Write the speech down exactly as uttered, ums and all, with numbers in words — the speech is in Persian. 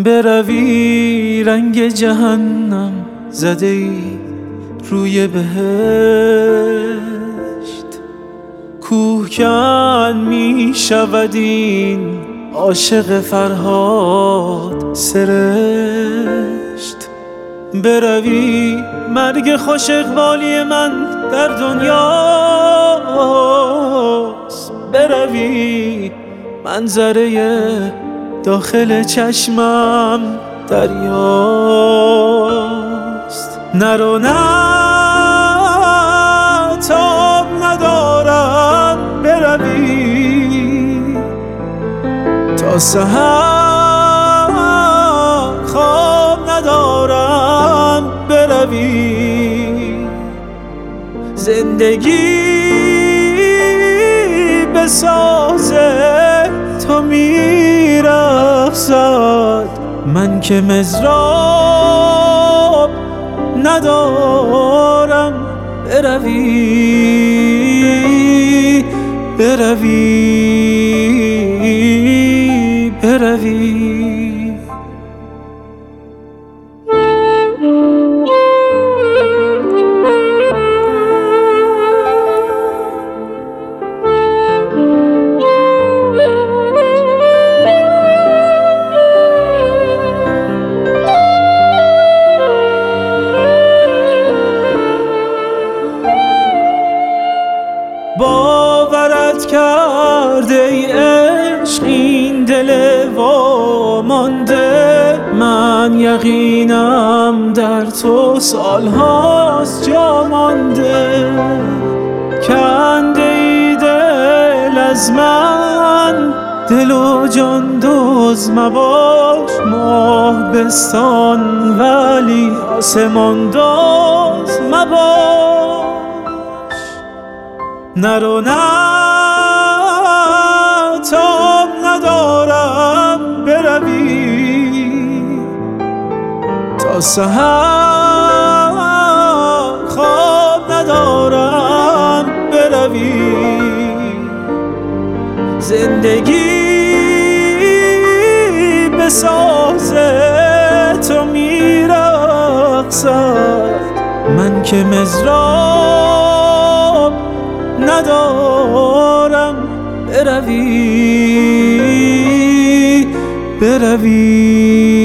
بروی رنگ جهنم زده ای روی بهشت، کوهکن می شود این عاشق فرهاد سرشت. بروی مرگ خوش اقبالی من در دنیاست، بروی منظره داخل چشمم دریاست. نرو نه تاب ندارم بروی تا سحر، خواب ندارم بروی زندگی بسازه تا میرقصد، من که مضراب ندارم بروی بروی بروی. باورت کرده ای عشق این دل وامانده، من یقینم در تو سالهاست جا مانده. کنده ای دل از من، دل و جان دوز مباش، ماه بستان ولی آسمان دوز مباش. نرو نه تاب ندارم بروی تا سحر، خواب ندارم بروی زندگی بسازه تا میرقصد، من که مضراب ندارم بروی بروی.